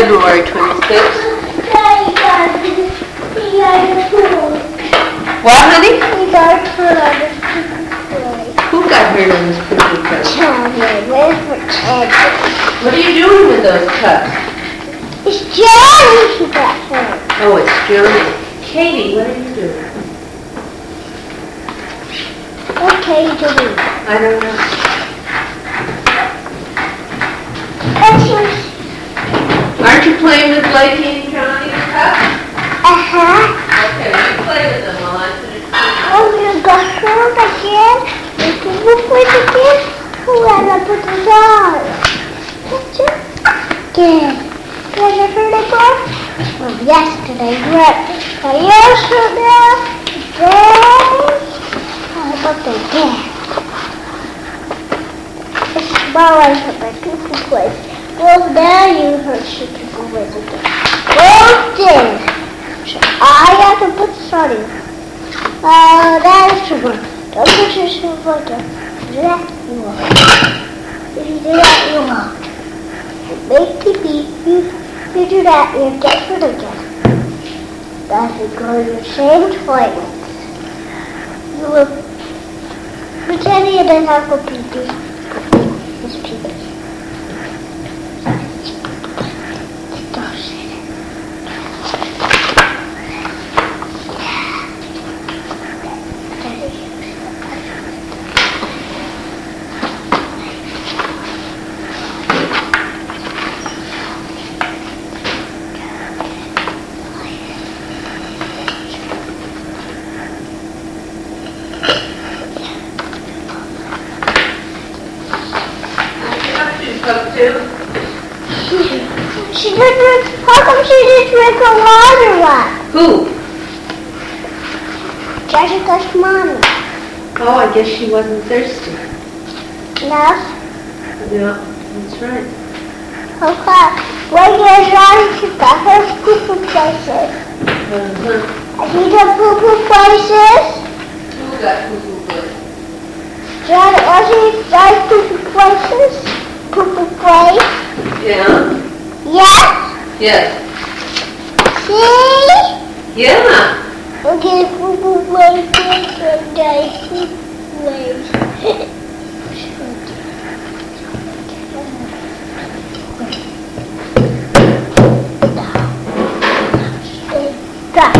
February 26th. What, honey? He got hurt on his poopy play. Who got hurt on this poopy play? Johnny, where's the Teddy? What are you doing with those cups? It's Johnny who got hurt. Oh, it's Johnny. Katie, what are you doing? What are you doing? I don't know. Aren't you playing with Blakey and Johnny's cups? Okay, you play with them while I finish. Oh, you got hurt again? You can look with again? Who had to put this on? That's it. Again. You had to hurt again? Well, yesterday, right? Yesterday, today. How about again? It's small like my poopy place. Well, now you hurt your people with again. Both did. So I have to put this on you. That is too much. Don't put yourself on there. Do that, you won't. If you do that, you won't. Make pee-pee. You do that, you get hurt again. That's to go to the same toilet. You will pretend you don't have to pee-pee. It's pee-pee. She didn't. How come she didn't drink a water one? Who? Jessica's mommy. Oh, I guess she wasn't thirsty. No. Yeah, that's right. Okay. When you're trying to got her poo-poo places. Uh-huh. Are these the poo-poo places? Who got poo-poo places? Are these poo-poo places? Poo-poo place? Yeah. Yes? Yes. See? Yeah. Okay, poo-poo places and nice place. Stop.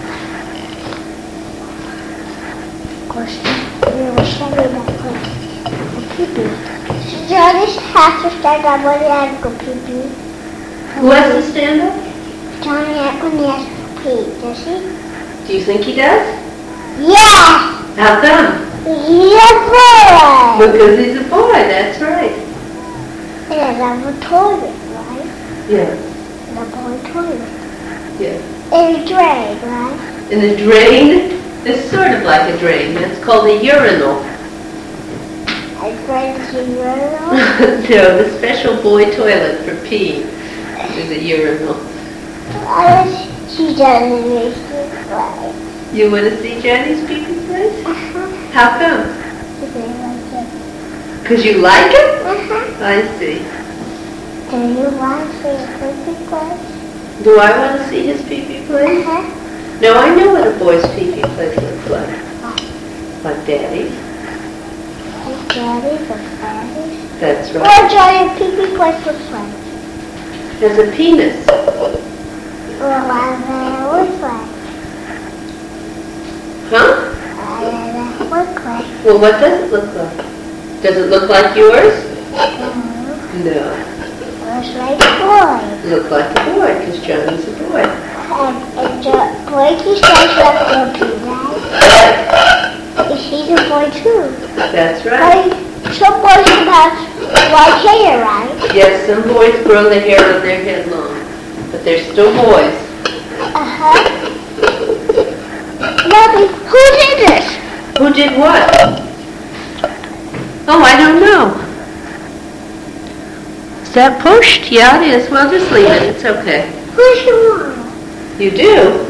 Of course, we were studying that place. Pee-pee. So Johnny has to stand up when he has to go pee-pee. Who has to stand up? Johnny when he has to pee, does he? Do you think he does? Yes! How come? He's a boy! Because he's a boy, that's right. And I have a toilet, right? Yeah. And a boy toilet. Yeah. And a drain, right? And the drain is sort of like a drain. That's called a urinal. A drain is a urinal? No, the special boy toilet for pee is a urinal. She doesn't make it right. You want to see Johnny's pee-pee place? Uh-huh. How come? Because I like it. Because you like it? Uh-huh. I see. Do you want to see a pee-pee place? Do I want to see his pee-pee place? Uh-huh. No, I know what a boy's pee-pee place looks like. What? Like Daddy's. Like Daddy's or Daddy's? That's right. What Johnny's pee-pee place looks like? Has a penis. Well, I look like. Huh? Look like. Well, what does it look like? Does it look like yours? No. Looks like a boy. Look like a boy, because Johnny's a boy. And Blakey says that's a pee, right? He's a boy too. That's right. Some boys can have white hair, right? Yes, some boys grow the hair on their head long, but they're still boys. Uh-huh. Mommy, who did this? Who did what? Oh, I don't know. Is that pushed? Yeah, it is. Well, just leave it. It's okay. Who's your mom? You do?